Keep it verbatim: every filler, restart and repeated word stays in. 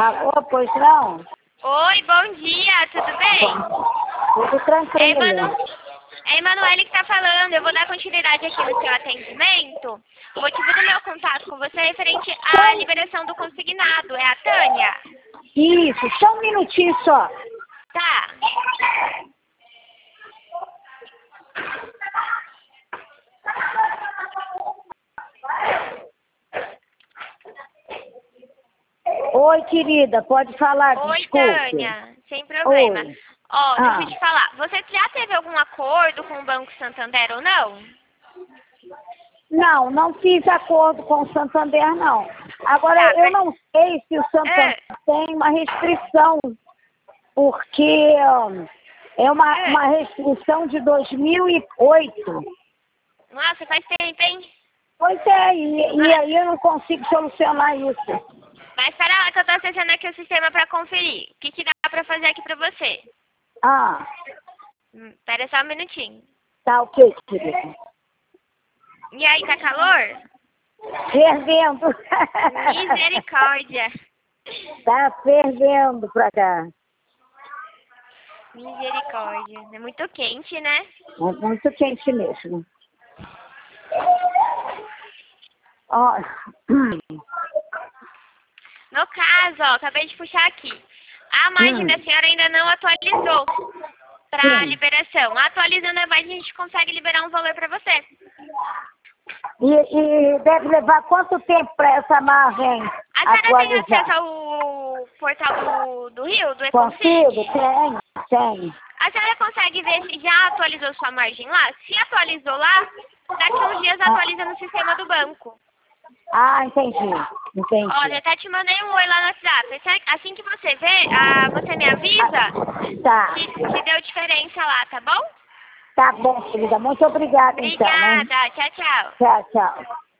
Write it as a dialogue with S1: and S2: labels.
S1: Alô, pois não?
S2: Oi, bom dia, tudo bem?
S1: Tudo
S2: É
S1: tranquilo.
S2: Emanu... é Emanuele que tá falando, eu vou dar continuidade aqui no seu atendimento. O motivo do meu contato com você é referente à liberação do consignado, é a Tânia?
S1: Isso, só um minutinho só.
S2: Tá.
S1: Oi, querida, pode falar,
S2: Oi,
S1: desculpe.
S2: Tânia, sem problema.
S1: Oi.
S2: Ó,
S1: Ah.
S2: deixa eu te falar, você já teve algum acordo com o Banco Santander ou não?
S1: Não, não fiz acordo com o Santander, não. Agora,
S2: Tá,
S1: eu
S2: mas-
S1: não sei se o Santander
S2: Ah.
S1: tem uma restrição, porque hum, é uma,
S2: Ah.
S1: uma restrição de dois mil e oito.
S2: Nossa, faz tempo, hein?
S1: Pois é, e, e aí eu não consigo solucionar isso.
S2: Mas para lá que eu tô acessando aqui o sistema pra conferir. O que que dá pra fazer aqui pra você?
S1: Ah,
S2: Hum, Pera só um minutinho.
S1: tá ok, querida.
S2: E aí, tá calor?
S1: Fervendo.
S2: Misericórdia.
S1: Tá fervendo pra cá.
S2: Misericórdia. É muito quente, né?
S1: É muito quente mesmo. Ó,
S2: No caso, ó, acabei de puxar aqui. A margem
S1: Hum.
S2: da senhora ainda não atualizou pra
S1: Sim.
S2: liberação. Atualizando a margem, a gente consegue liberar um valor pra você.
S1: e, e deve levar quanto tempo para essa margem
S2: A senhora tem acesso
S1: atualizar?
S2: ao portal do, do Rio, do
S1: Consigo?
S2: Econsig?
S1: Tem, tem.
S2: A senhora consegue ver se já atualizou sua margem lá? Se atualizou lá, daqui uns dias atualiza no sistema do banco.
S1: Ah, entendi. Entendi.
S2: Olha, até te mandei um oi lá no WhatsApp. Assim que você vê, ah, você me avisa
S1: Tá.
S2: se, se deu diferença lá, tá bom?
S1: Tá bom, querida. Muito obrigada, então, né?
S2: Obrigada. Tchau, tchau.
S1: Tchau, tchau.